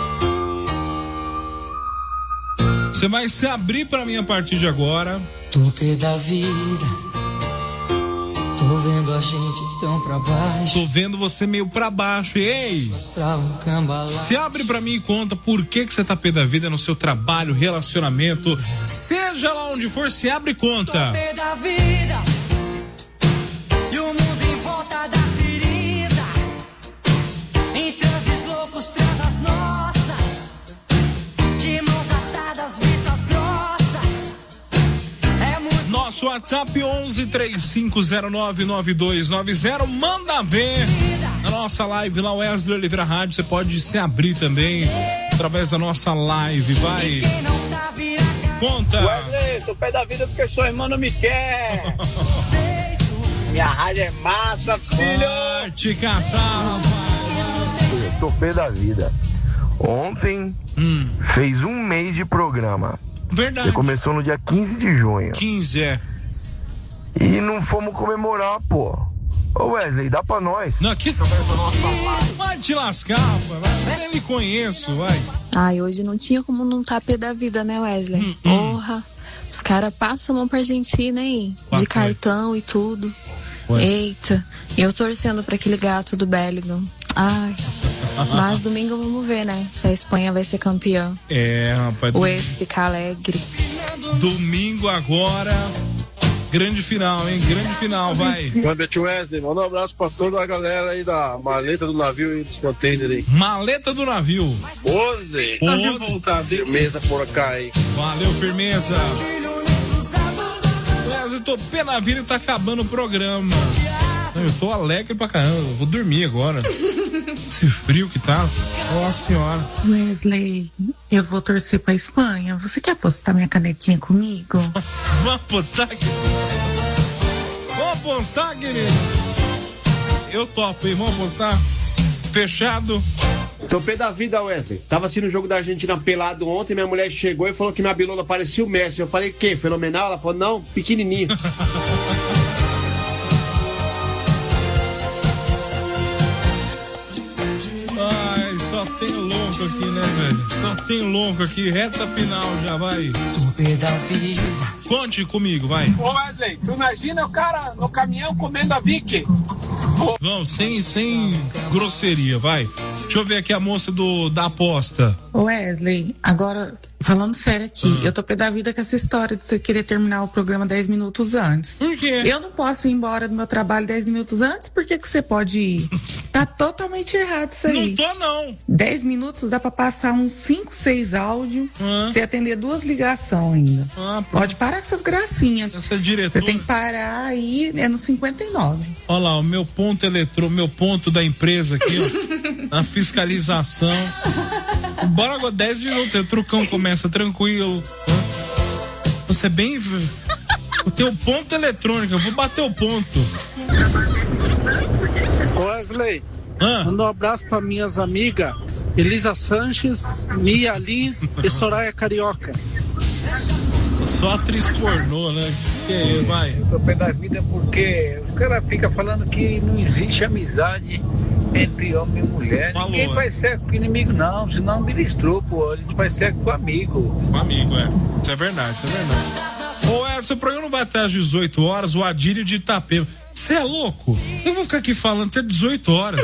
Você vai se abrir pra mim a partir de agora. Tope da vida. Tô vendo a gente tão pra baixo. Tô vendo você meio pra baixo. Ei! Se abre pra mim e conta por que que você tá pé da vida no seu trabalho, relacionamento. Seja lá onde for, se abre e conta. Tô pé da vida. E o mundo em volta da ferida. Em transes loucos, transas nossas. De mãos atadas, vistas grossas. nosso WhatsApp onze três cinco zero nove nove dois nove zero. Manda ver na nossa live lá, Wesley Oliveira Rádio. Você pode se abrir também através da nossa live. Vai. Conta. Wesley, tô pé da vida porque sua irmã não me quer. Minha rádio é massa, filho. Te catar, rapaz. Eu tô pé da vida. Ontem hum. fez um mês de programa. Verdade. Você começou no dia quinze de junho. quinze, é. E não fomos comemorar, pô. Ô Wesley, dá pra nós. Não, aqui vai te lascar, vai. Eu nem me conheço, vai. Ai, hoje não tinha como não tá pé da vida, né, Wesley? Hum, Porra. Hum. Os caras passam a mão pra Argentina, hein? De cartão e tudo. Ué. Eita, eu torcendo pra aquele gato do Bellingham. Ai, mas domingo vamos ver, né? Se a Espanha vai ser campeã. É, rapaz. O ex ficar alegre. Domingo agora, grande final, hein? Grande final, vai. Boa noite, Wesley. Manda um abraço pra toda a galera aí da maleta do navio e dos containers aí. Maleta do navio. Pose. Pose. Firmeza por cá aí. Valeu, firmeza. Wesley, tô pé na vida e tá acabando o programa. Eu tô alegre pra caramba, eu vou dormir agora. Esse frio que tá, nossa senhora. Wesley, eu vou torcer pra Espanha. Você quer apostar minha canetinha comigo? Vamos apostar, querido? Vamos apostar, querido? Eu topo, hein? Vamos apostar? Fechado. Tô pé da vida, Wesley. Tava assistindo o jogo da Argentina pelado ontem, minha mulher chegou e falou que minha bilola parecia o Messi. Eu falei, que? Fenomenal? Ela falou, não, pequenininho. Ai, só tem louco aqui, né, velho? Só tem louco aqui, reta final já, vai. Tô pé da vida. Conte comigo, vai. Ô Wesley, tu imagina o cara no caminhão comendo a Vicky? Vamos, sem, sem grosseria, vai. Deixa eu ver aqui a moça do, da aposta. Wesley, agora, falando sério aqui, hum. eu tô pé da vida com essa história de você querer terminar o programa dez minutos antes. Por quê? Eu não posso ir embora do meu trabalho dez minutos antes, por que que você pode ir? Tá totalmente errado isso aí. Não tô, não. dez minutos dá pra passar uns cinco, seis áudios, ah. você atender duas ligações ainda. Ah, pode parar com essas gracinhas. Essa diretora... Você tem que parar aí, é no cinquenta e nove. Olha lá, o meu ponto eletrônico, meu ponto da empresa aqui, ó, na fiscalização. Bora agora, dez minutos, o trucão começa tranquilo. Você é bem... Eu tenho ponto eletrônico, eu vou bater o ponto. Wesley, ah. manda um abraço para minhas amigas Elisa Sanches, Mia Liz e Soraya Carioca. Só atriz pornô, né? Que é, vai. Eu tô pé da vida porque os caras ficam falando que não existe amizade entre homem e mulher. Falou, Ninguém é. faz sexo com inimigo, não. Senão vira estrupo. A gente faz sexo com amigo. Com amigo, é. Isso é verdade, isso é verdade. Ou esse programa não vai até às dezoito horas, o Adílio de Itapema. Você é louco? Eu vou ficar aqui falando até dezoito horas.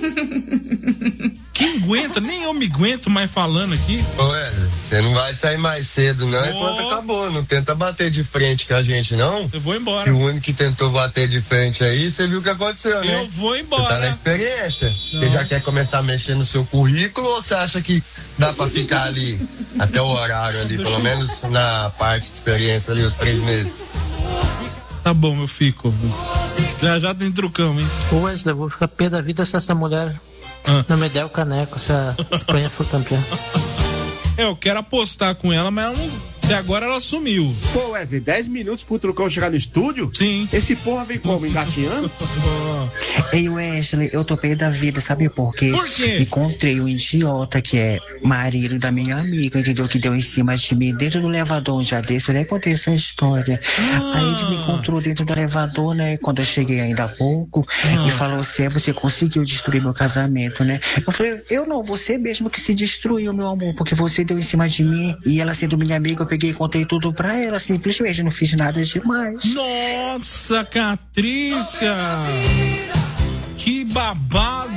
Quem aguenta? Nem eu me aguento mais falando aqui. Ué, você não vai sair mais cedo, não. Oh. Enquanto acabou. Não tenta bater de frente com a gente, não. Eu vou embora. Que o único que tentou bater de frente aí, você viu o que aconteceu, né? Eu vou embora. Você tá na experiência. Não. Você já quer começar a mexer no seu currículo ou você acha que dá pra ficar ali até o horário ali, Deixa pelo eu... menos na parte de experiência ali, os três meses? Tá bom, eu fico. Já já tem trucão, hein? Ô Wesley, eu vou ficar pé da vida se essa mulher ah. não me der o caneco, se a Espanha for campeã. É, eu quero apostar com ela, mas ela não... Até agora ela sumiu. Pô, Wesley, dez minutos pro trucão chegar no estúdio? Sim. Esse porra vem como? Engatinhando? Ei, Wesley, eu tô pé da vida, sabe por quê? Por quê? Encontrei um idiota que é marido da minha amiga, entendeu? Que deu em cima de mim dentro do elevador um dia desse. Eu nem contei essa história. Ah. Aí ele me encontrou dentro do elevador, né? Quando eu cheguei ainda há pouco. Ah. E falou assim: você conseguiu destruir meu casamento, né? Eu falei: eu não, você mesmo que se destruiu, meu amor, porque você deu em cima de mim e ela sendo minha amiga, eu peguei e contei tudo pra ela, simplesmente não fiz nada demais. Nossa, Catrícia! Que babado!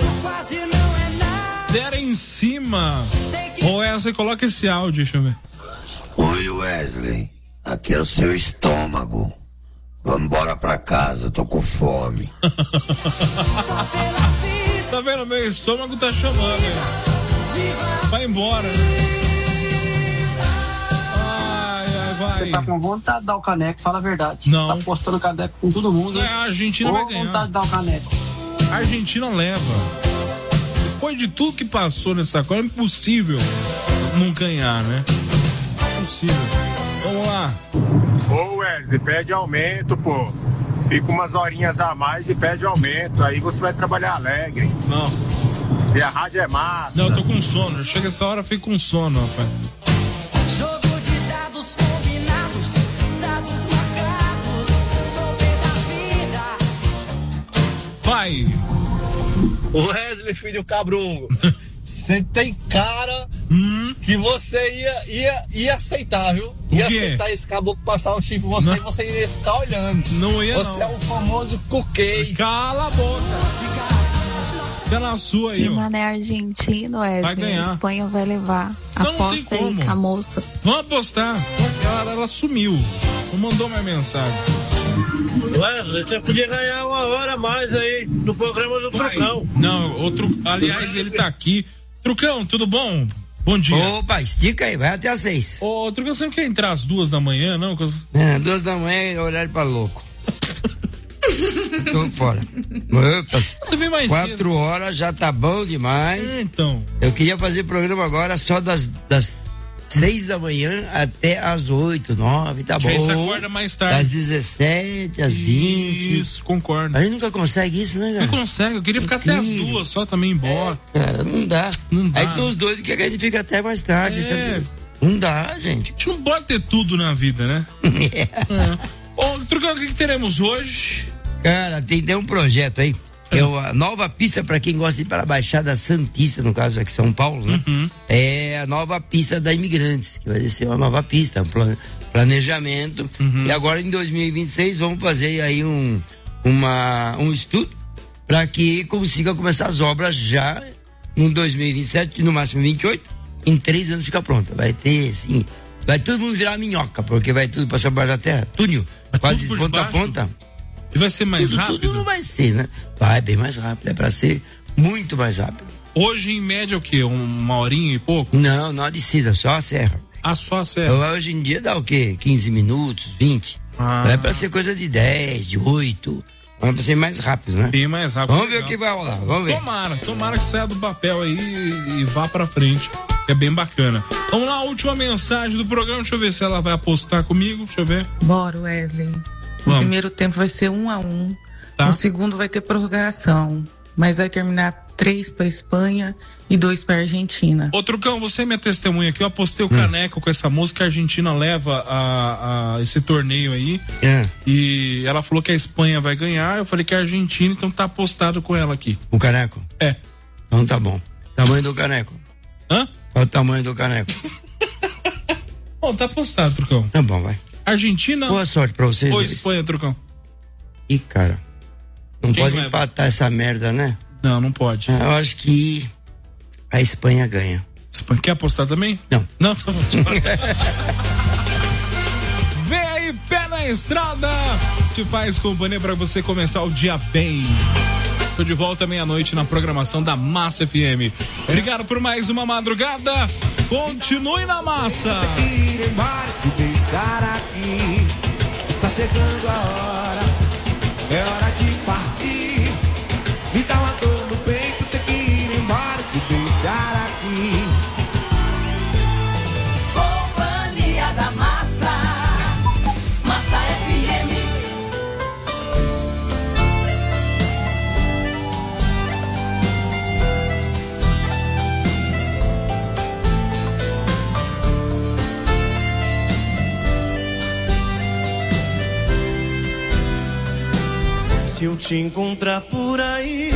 Deram em cima! Ô Wesley, coloca esse áudio, deixa eu ver. Oi, Wesley, aqui é o seu estômago. Vamos embora pra casa, tô com fome. Tá vendo? Meu estômago tá chamando, hein? Vai embora, né? Vai. Você tá com vontade de dar o caneco, fala a verdade. Não. Tá postando caneco com todo mundo. É, a Argentina vai ganhar. vontade de dar o caneco. A Argentina leva. Depois de tudo que passou nessa Copa, é impossível não ganhar, né? Impossível. Vamos lá. Ô, Wesley, pede aumento, pô. Fica umas horinhas a mais e pede aumento. Aí você vai trabalhar alegre. Não. E a rádio é massa. Não, eu tô com sono. Chega essa hora, eu fico com sono, rapaz. Jogo de dados combinados, dados marcados, tope da vida. Vai. Wesley, filho cabrungo. Você tem cara hum? que você ia, ia, ia aceitar, viu? Ia aceitar esse caboclo passar um chifre em você não. E você ia ficar olhando. Não ia, Você não. é o famoso cuquei. Cala a boca. Fica na sua aí, que ó. mané argentino, Wesley. Vai ganhar. A Espanha vai levar. Não, Aposta não aí com a moça. Vamos apostar. Ela, ela sumiu. Não mandou mais mensagem. Wesley, você podia ganhar uma hora a mais aí no programa do Vai. Trucão. Não, outro. Aliás, ele tá aqui. Trucão, tudo bom? Bom dia. Opa, estica aí, vai até às seis. Ô, Trucão, você não quer entrar às duas da manhã, não? É, duas da manhã é horário pra louco. Tô fora. Opa, você vem mais quatro cedo. horas já tá bom demais. É, então. Eu queria fazer programa agora só das, das seis da manhã até às oito, nove, tá que bom. aí você acorda mais tarde. Das dezessete às vinte. Isso, concordo. A gente nunca consegue isso, né, cara? Não consegue, eu queria ficar Incrível. até as duas só também embora. É, cara, não dá. Não dá. Aí tem os doidos que a gente fica até mais tarde. É. Então, não dá, gente. A gente não pode ter tudo na vida, né? é. É. Ô, Trucão, o que, que teremos hoje? Cara, tem, tem um projeto aí, que é a nova pista para quem gosta de ir para a Baixada Santista, no caso aqui São Paulo, né? Uhum. É a nova pista da Imigrantes, que vai ser uma nova pista, um plane, planejamento. Uhum. E agora em dois mil e vinte e seis vamos fazer aí um, uma, um estudo para que consiga começar as obras já em dois mil e vinte e sete, no máximo vinte e oito, em três anos fica pronta. Vai ter, assim, vai todo mundo virar minhoca, porque vai tudo passar por baixo da terra, túnel, quase de ponta a ponta. E vai ser mais tudo, rápido? Tudo não vai ser, né? Vai bem mais rápido, é pra ser muito mais rápido. Hoje, em média, o quê? Uma horinha e pouco? Não, não a descida, só a serra. Ah, só a serra? Hoje em dia dá o quê? quinze minutos, vinte. Ah. É pra ser coisa de dez, de oito. É pra ser mais rápido, né? Bem mais rápido. Vamos ver o que vai rolar, vamos ver. Tomara, tomara que saia do papel aí e, e vá pra frente. É bem bacana. Vamos lá, a última mensagem do programa. Deixa eu ver se ela vai apostar comigo. Deixa eu ver. Bora, Wesley. O Vamos. primeiro tempo vai ser um a um. Tá. No segundo vai ter prorrogação. Mas vai terminar três pra Espanha e dois pra Argentina. Ô, Trucão, você é minha testemunha aqui. Eu apostei o hum. caneco com essa música. A Argentina leva a, a esse torneio aí. É. E ela falou que a Espanha vai ganhar. Eu falei que a Argentina, então tá apostado com ela aqui. O caneco? É. Então tá bom. Tamanho do caneco? Hã? Qual o tamanho do caneco? Bom, tá apostado, Trucão. Tá bom, vai. Argentina. Boa sorte pra vocês. Ou dois. Espanha, Trucão? Ih, cara. Não Quem pode leva? empatar essa merda, né? Não, não pode. Eu acho que a Espanha ganha. Espanha. Quer apostar também? Não. Não, tá bom. Vem aí, pé na estrada. Te faz companhia pra você começar o dia bem. Tô de volta meia-noite na programação da Massa F M. Obrigado por mais uma madrugada. Continue na massa. Ir embora, te deixar aqui. Está chegando a hora, é hora de partir. Me dá uma dor no peito, ter que ir embora, te deixar aqui. Companhia da Massa, Massa F M. Se eu te encontrar por aí,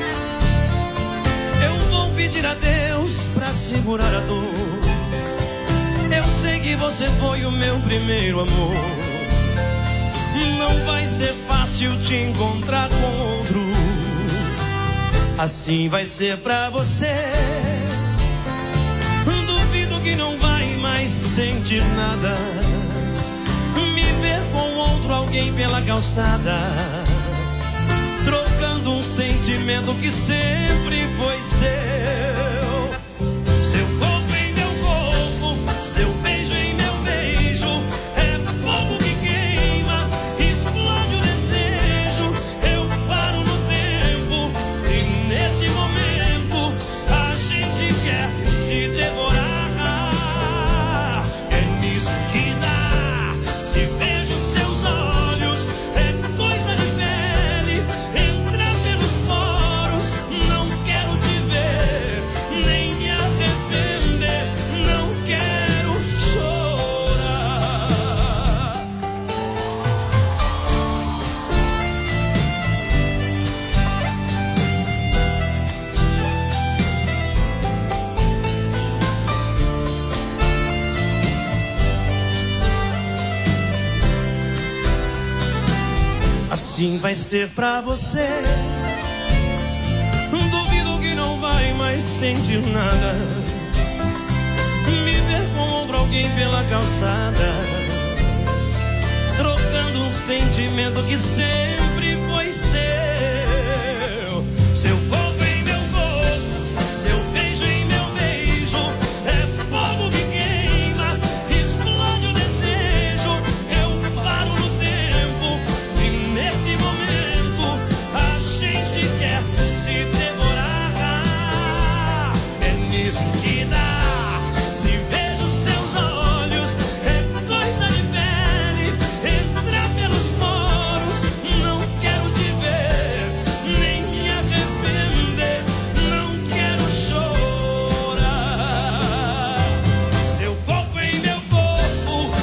eu vou pedir a Deus pra segurar a dor. Eu sei que você foi o meu primeiro amor. Não vai ser fácil te encontrar com outro. Assim vai ser pra você. Duvido que não vai mais sentir nada. Me ver com outro alguém pela calçada, trocando um sentimento que sempre foi seu. Seu corpo em meu corpo, seu beijo em meu beijo, é assim vai ser pra você. Duvido que não vai mais sentir nada, me ver com outro alguém pela calçada, trocando um sentimento que sempre foi seu. Seu corpo em meu corpo, seu beijo em meu beijo, é fogo que queima, explode o desejo. Eu paro no tempo e nesse momento a gente quer se devorar. É nisso que dá, se vejo seus olhos, é coisa de pele, entra pelos poros. Não quero te ver, nem me arrepender, não quero chorar. Seu corpo em meu corpo,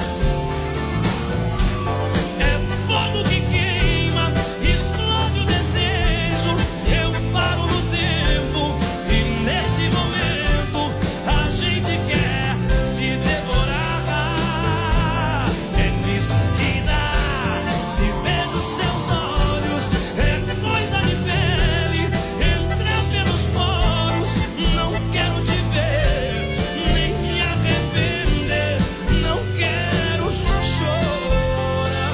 é fogo que queima, explode o desejo. Eu paro no tempo e nesse momento a gente quer se devorar. É nisso que dá, se vejo seus olhos, é coisa de pele, entra pelos poros. Não quero te ver, nem me arrepender, não quero chorar.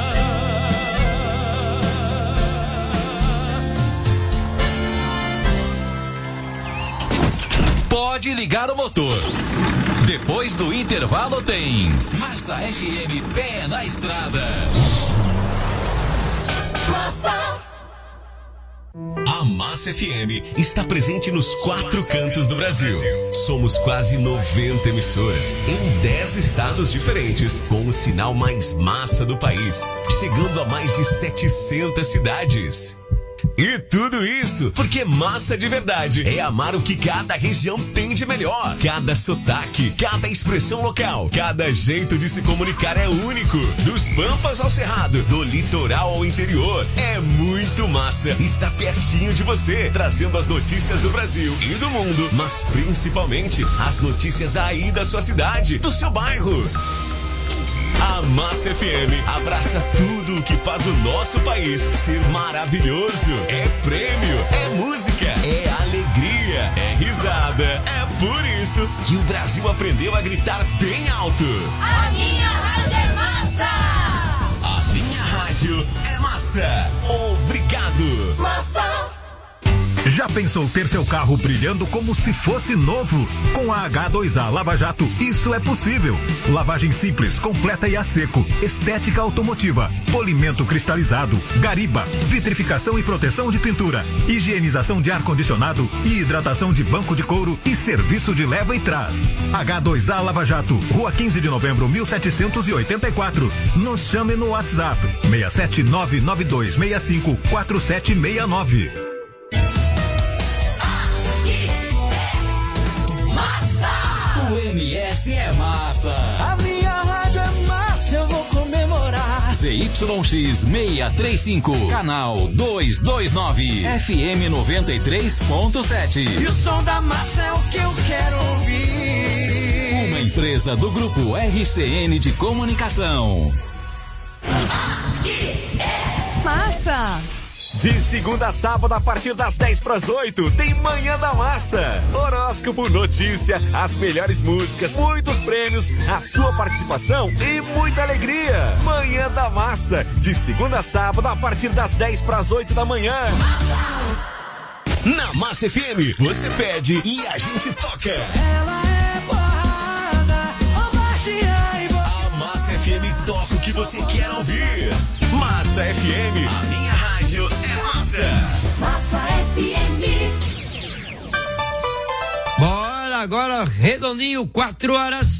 Pode ligar o motor. Depois do intervalo tem Massa F M, pé na estrada. A Massa F M está presente nos quatro cantos do Brasil. Somos quase noventa emissoras em dez estados diferentes, com o sinal mais massa do país, chegando a mais de setecentas cidades. E tudo isso porque massa de verdade é amar o que cada região tem de melhor. Cada sotaque, cada expressão local, cada jeito de se comunicar é único. Dos Pampas ao Cerrado, do litoral ao interior, é muito massa. Está pertinho de você, trazendo as notícias do Brasil e do mundo, mas principalmente as notícias aí da sua cidade, do seu bairro. A Massa F M abraça tudo o que faz o nosso país ser maravilhoso. É prêmio, é música, é alegria, é risada. É por isso que o Brasil aprendeu a gritar bem alto. A minha rádio é massa! A minha rádio é massa. Obrigado. Massa! Já pensou ter seu carro brilhando como se fosse novo? Com a H dois A Lava Jato, isso é possível. Lavagem simples, completa e a seco, estética automotiva, polimento cristalizado, gariba, vitrificação e proteção de pintura, higienização de ar-condicionado e hidratação de banco de couro e serviço de leva e trás. H dois A Lava Jato, Rua quinze de novembro, mil setecentos e oitenta e quatro. Nos chame no WhatsApp seis sete nove nove dois seis cinco quatro sete seis nove. O M S é massa. A minha rádio é massa, eu vou comemorar. Z Y X seiscentos e trinta e cinco, canal duzentos e vinte e nove, F M noventa e três ponto sete. E o som da massa é o que eu quero ouvir. Uma empresa do grupo R C N de Comunicação. Massa! De segunda a sábado, a partir das dez para as oito, tem Manhã da Massa. Horóscopo, notícia, as melhores músicas, muitos prêmios, a sua participação e muita alegria. Manhã da Massa, de segunda a sábado, a partir das dez para as oito da manhã. Na Massa F M, você pede e a gente toca. Ela é porrada, oh, baixinha e bo... A Massa F M toca o que você quer ouvir. Massa F M, a minha rádio é massa. Massa F M. Bora agora, redondinho, quatro horas.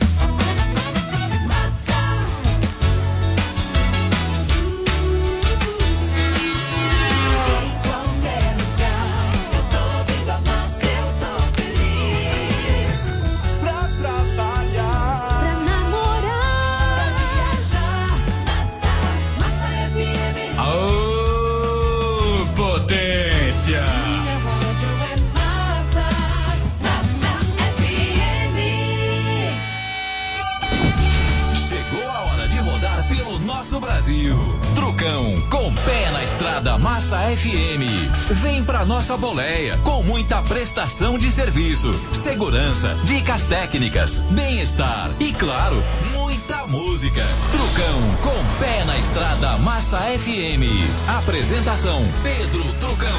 nosso Brasil. Trucão, com pé na estrada Massa F M. Vem pra nossa boleia, com muita prestação de serviço, segurança, dicas técnicas, bem-estar e, claro, muita música. Trucão, com pé na estrada Massa F M. Apresentação, Pedro Trucão.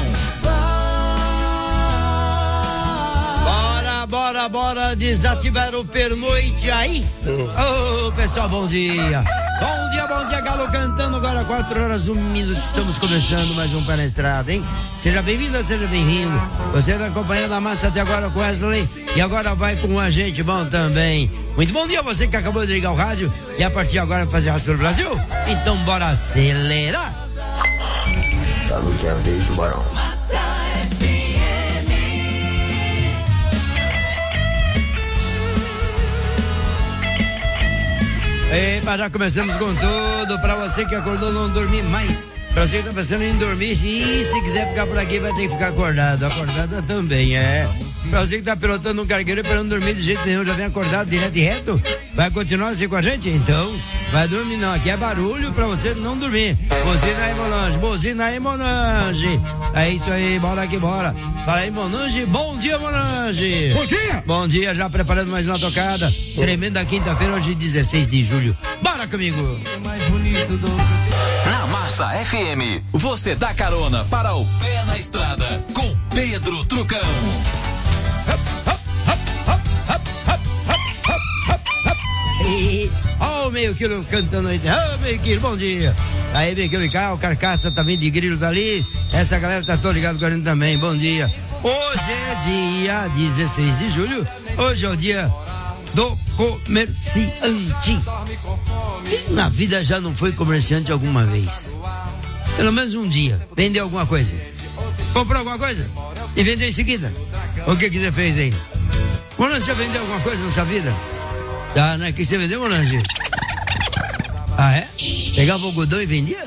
Bora, bora, bora desativar o pernoite aí. Ô, oh, pessoal, bom dia. Bom dia, bom dia, Galo cantando agora, quatro horas, um minuto. Estamos começando mais um Pé na Estrada, hein? Seja bem-vindo, seja bem-vindo. Você está acompanhando a massa até agora com Wesley e agora vai com a gente bom também. Muito bom dia, você que acabou de ligar o rádio e a partir de agora vai fazer rádio pelo Brasil. Então bora acelerar. Tá no que é a vez do Barão. Epa, já começamos com tudo. Pra você que acordou não dormir mais, pra você que tá pensando em dormir, e se quiser ficar por aqui vai ter que ficar acordado. Acordada também, é. Pra você que tá pilotando um cargueiro e pra não dormir de jeito nenhum, já vem acordado direto e reto, vai continuar assim com a gente? Então, vai dormir não, aqui é barulho pra você não dormir. Buzina aí, Monange, buzina aí, Monange. É isso aí, bora que bora. Fala aí, Monange, bom dia, Monange. Bom dia. Bom dia, já preparando mais uma tocada. Tremenda quinta-feira, hoje dezesseis de julho. Bora comigo. Na Massa F M, você dá carona para o Pé na Estrada com Pedro Trucão. Ó, oh, meio quilo cantando aí. Ó, oh, meio quilo, bom dia. Aí, meio quilo e cá, o Carcaça também de Grilo dali. Essa galera tá toda ligada com a gente também. Bom dia. Hoje é dia dezesseis de julho. Hoje é o dia do comerciante. Quem na vida já não foi comerciante alguma vez? Pelo menos um dia. Vendeu alguma coisa? Comprou alguma coisa? E vendeu em seguida? O que que você fez aí? Monange, você vendeu alguma coisa na sua vida? Tá, né? O que você vendeu, Monange? Ah, é? Pegava algodão e vendia?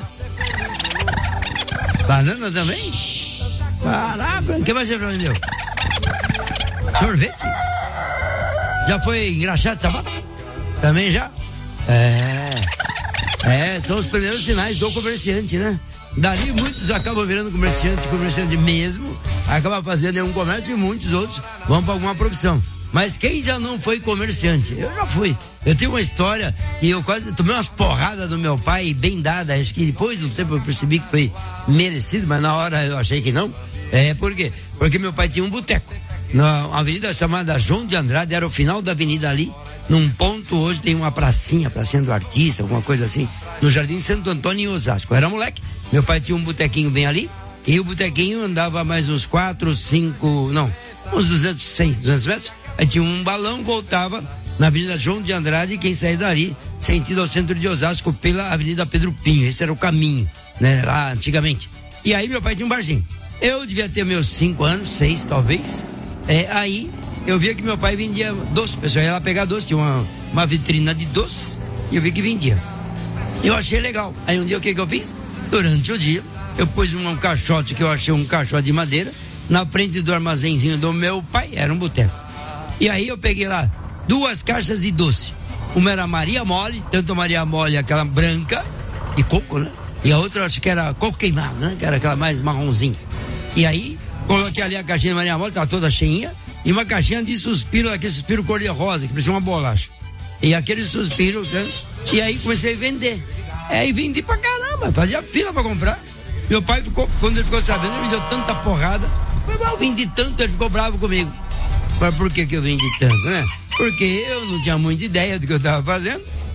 Banana também? Caraca, o que mais você vendeu? Sorvete? Já foi engraxado de sapato? Também já? É. É, são os primeiros sinais do comerciante, né? Dali muitos acabam virando comerciante, comerciante mesmo, acabam fazendo um comércio e muitos outros vão para alguma profissão. Mas quem já não foi comerciante? Eu já fui. Eu tenho uma história e eu quase tomei umas porradas do meu pai bem dadas. Acho que depois do tempo eu percebi que foi merecido, mas na hora eu achei que não. É, por quê? Porque meu pai tinha um boteco na avenida chamada João de Andrade, era o final da avenida ali. Num ponto, hoje tem uma pracinha, pracinha do artista, alguma coisa assim, no Jardim Santo Antônio, em Osasco. Eu era moleque, meu pai tinha um botequinho bem ali, e o botequinho andava mais uns quatro, cinco, não, uns duzentos, cem, duzentos metros. Aí tinha um balão, voltava na Avenida João de Andrade, e quem saía dali, sentido ao centro de Osasco, pela Avenida Pedro Pinho. Esse era o caminho, né, lá antigamente. E aí meu pai tinha um barzinho. Eu devia ter meus cinco anos, seis talvez. É, aí eu via que meu pai vendia doce, o pessoal ia lá pegar doce, tinha uma, uma vitrina de doce, e eu vi que vendia. Eu achei legal. Aí um dia o que que eu fiz? Durante o dia, eu pus um, um caixote, que eu achei um caixote de madeira, na frente do armazenzinho do meu pai, era um boteco. E aí eu peguei lá duas caixas de doce. Uma era Maria Mole, tanto a Maria Mole, aquela branca, de coco, né? E a outra, acho que era coco queimado, né? Que era aquela mais marronzinha. E aí, coloquei ali a caixinha de Maria Mole, tava toda cheinha, e uma caixinha de suspiro, aquele suspiro cor-de-rosa, que parecia uma bolacha. E aquele suspiro, né? E aí comecei a vender. Aí vendi pra caramba, fazia fila pra comprar. Meu pai ficou, quando ele ficou sabendo, ele me deu tanta porrada. Mas eu vendi tanto, ele ficou bravo comigo. Mas por que que eu vendi tanto, né? Porque eu não tinha muita ideia do que eu tava fazendo.